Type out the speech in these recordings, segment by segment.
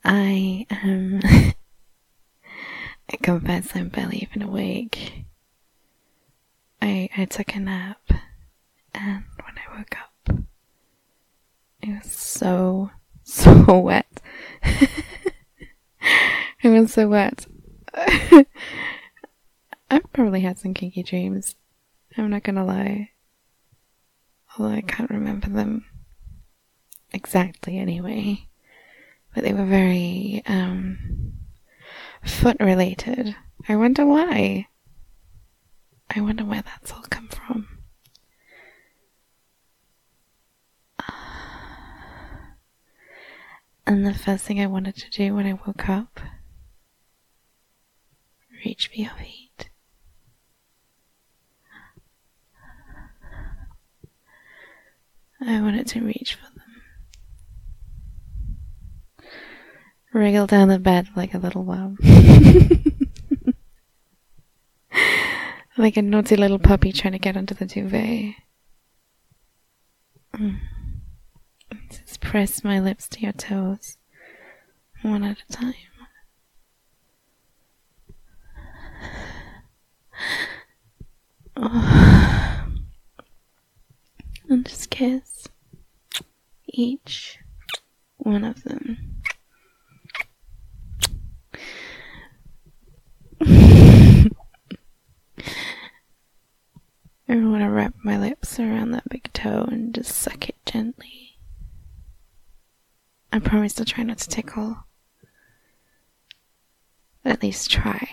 I am. I confess I'm barely even awake. I took a nap, and when I woke up, it was so wet. It was so wet. I've probably had some kinky dreams. I'm not gonna lie. Although I can't remember them exactly anyway. But they were very, foot related. I wonder why. I wonder where that's all come from. And the first thing I wanted to do when I woke up, reach for your feet. I wanted to reach for them. Wriggle down the bed like a little worm. Like a naughty little puppy trying to get under the duvet. Just press my lips to your toes, one at a time. And just kiss each one of them. I want to wrap my lips around that big toe and just suck it gently. I promise to try not to tickle. At least try.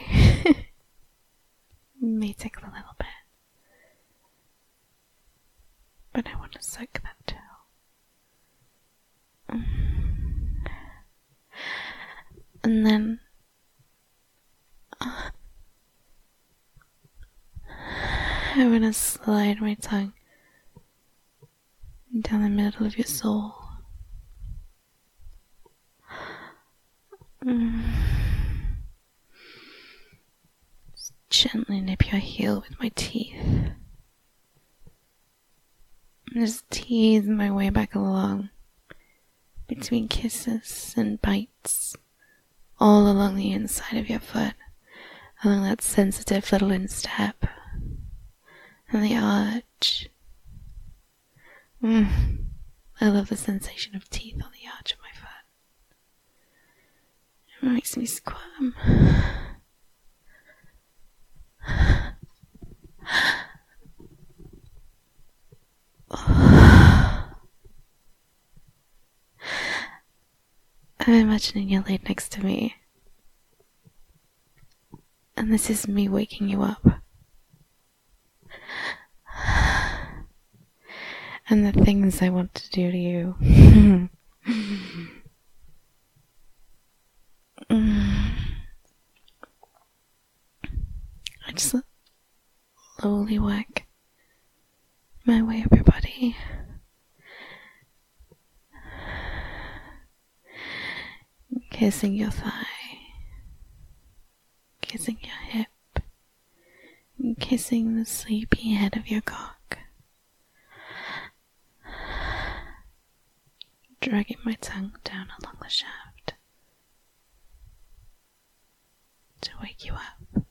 May tickle a little bit. But I want to suck that toe. And then I want to slide my tongue down the middle of your soul. Just gently nip your heel with my teeth. And just tease my way back along between kisses and bites all along the inside of your foot, along that sensitive little instep and the arch. I love the sensation of teeth on the arch of my foot. It makes me squirm. I'm imagining you're laid next to me, and this is me waking you up. And the things I want to do to you. I just slowly work my way up your body. Kissing your thigh, kissing your hip, and kissing the sleepy head of your cock. Dragging my tongue down along the shaft to wake you up.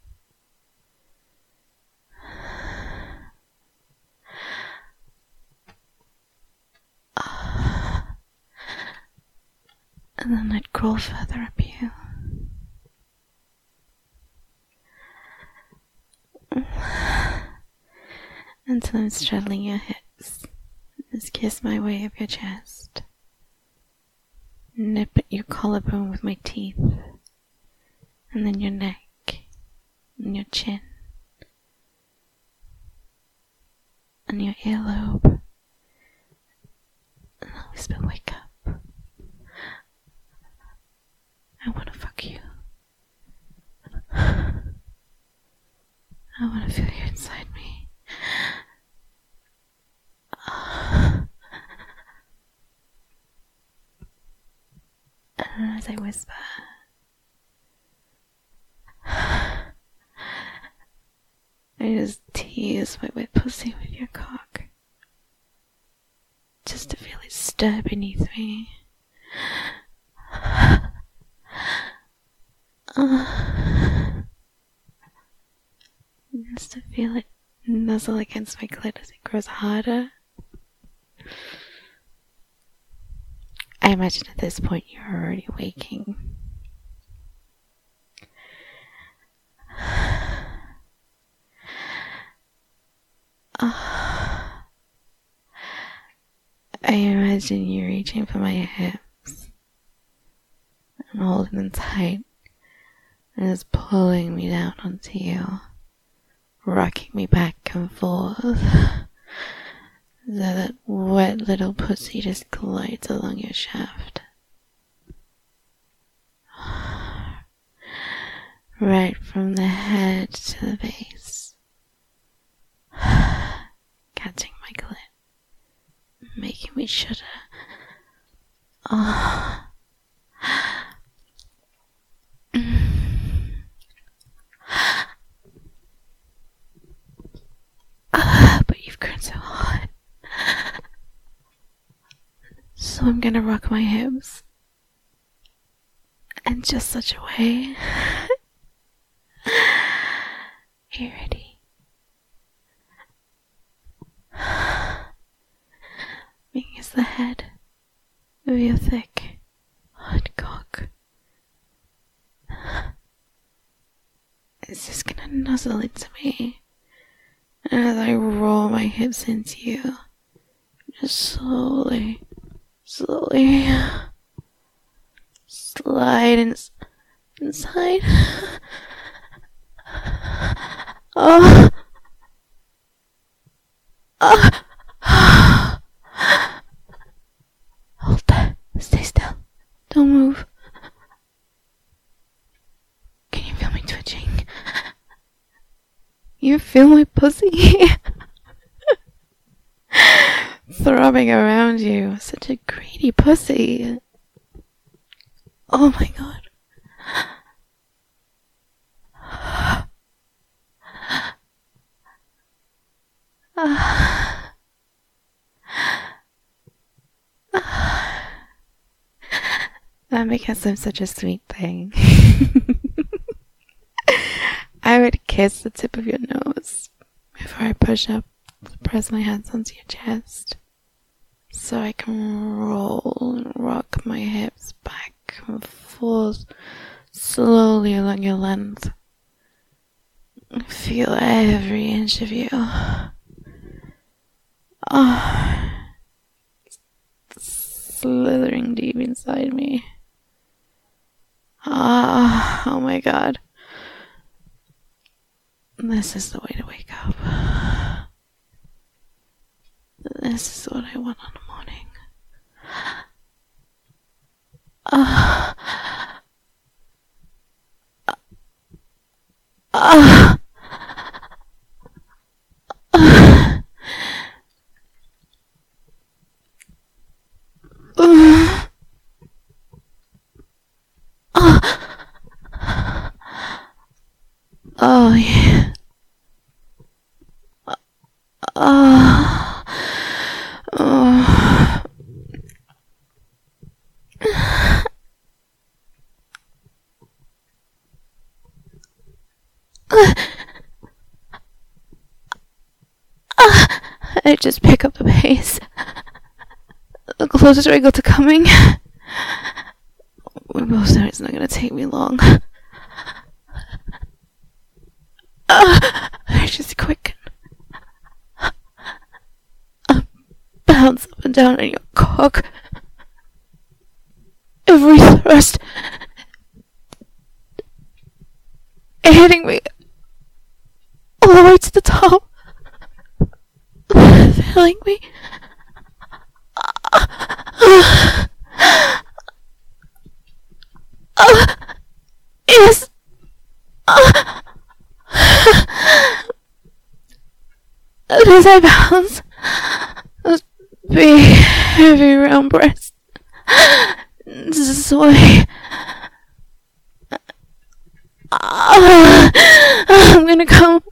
And then I'd crawl further up you. Until I'm straddling your hips. Just kiss my way up your chest. Nip at your collarbone with my teeth. And then your neck. And your chin. And your earlobe. And I'll whisper, wake up. I want to fuck you. I want to feel you inside me. And as I whisper, I just tease my wet pussy with your cock. Just to feel it stir beneath me. Just to feel it nuzzle against my clit as it grows harder. I imagine at this point you're already waking. I imagine you reaching for my hips and holding them tight and just pulling me down onto you, rocking me back and forth so that wet little pussy just glides along your shaft. Right from the head to the base, catching my clit, making me shudder. But you've grown so hot. So I'm gonna rock my hips in just such a way. Are you ready? Making us the head of your thick, hot cock. It's just gonna nuzzle into me as I roll my hips into you. Just slowly slide inside. Hold that. Stay still. Don't move. Can you feel me twitching? You feel my pussy? Throbbing around you. Such a greedy pussy. Oh my god. That because I'm such a sweet thing. I would kiss the tip of your nose before I push up to press my hands onto your chest, so I can roll and rock my hips back and forth slowly along your length. Feel every inch of you. Slithering deep inside me. Oh my god. This is the way to wake up. This is what I want on the morning. Oh yeah. I just pick up the pace. The closer I go to coming, we both know it's not gonna take me long. I just quicken. Bounce up and down on your cock. Every thrust hitting me all the way to the top, filling me. Yes. As I bounce, those big, heavy, round breasts sway. I'm gonna come.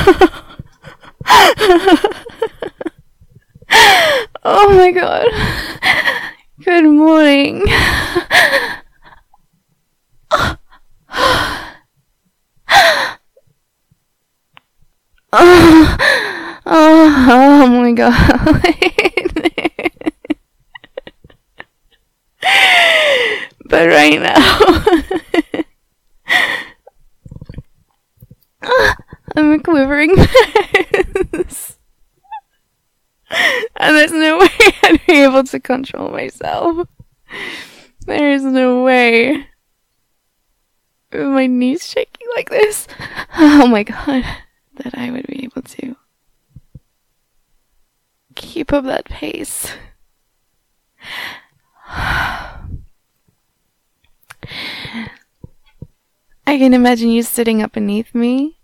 Oh my god. Good morning. Oh my god. But right now, I'm a quivering mess. And there's no way I'd be able to control myself. There is no way. With my knees shaking like this, oh my god, that I would be able to keep up that pace. I can imagine you sitting up beneath me.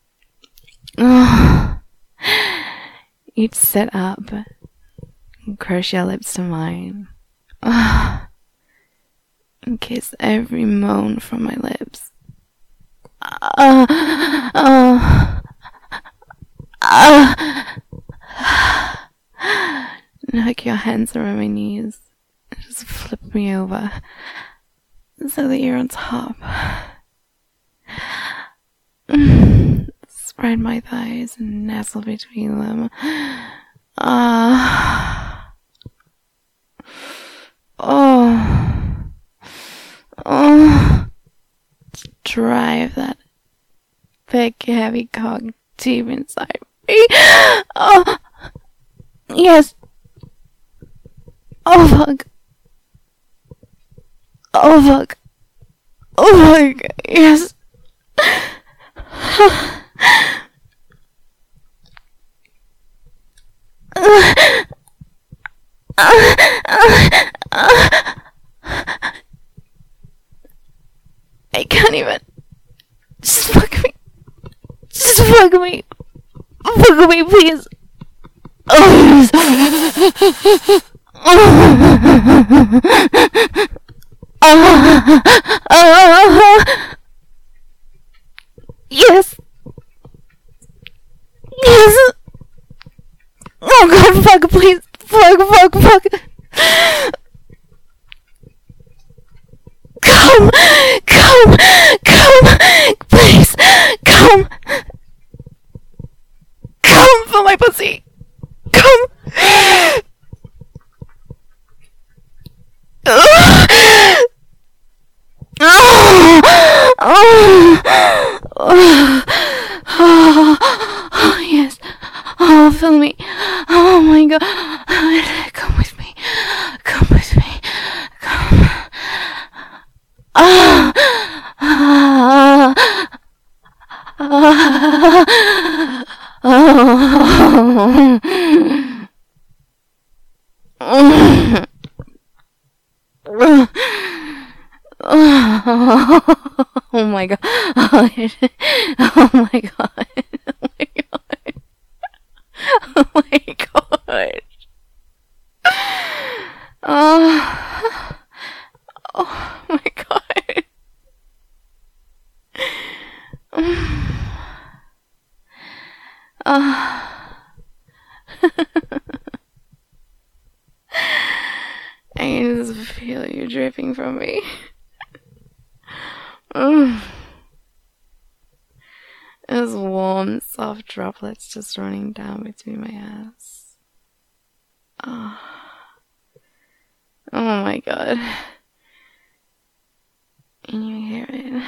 You'd sit up and crush your lips to mine. And kiss every moan from my lips. And hook your hands around my knees and just flip me over so that you're on top. Spread my thighs and nestle between them. Drive that big heavy cock deep inside me. Oh, yes. Oh fuck. Oh fuck. Oh fuck. Yes. I can't even. Just fuck me. Just fuck me. Fuck me, please. Oh, yes. Yes. Oh god, fuck, please. Fuck. Come, please, come for my pussy, come. Oh, yes. Oh, feel me. Oh my god. Come with me. Come. Oh my god. Oh my god. Oh my god. Oh my god. I can just feel you dripping from me. Those warm, soft droplets just running down between my ass. Oh my god. Can you hear it?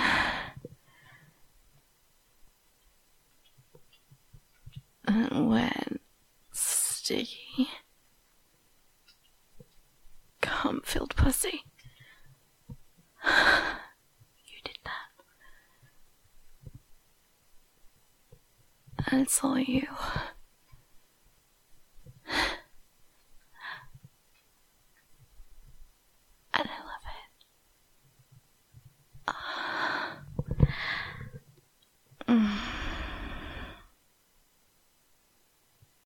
Wet, sticky, cum-filled pussy. You did that. And it's all you.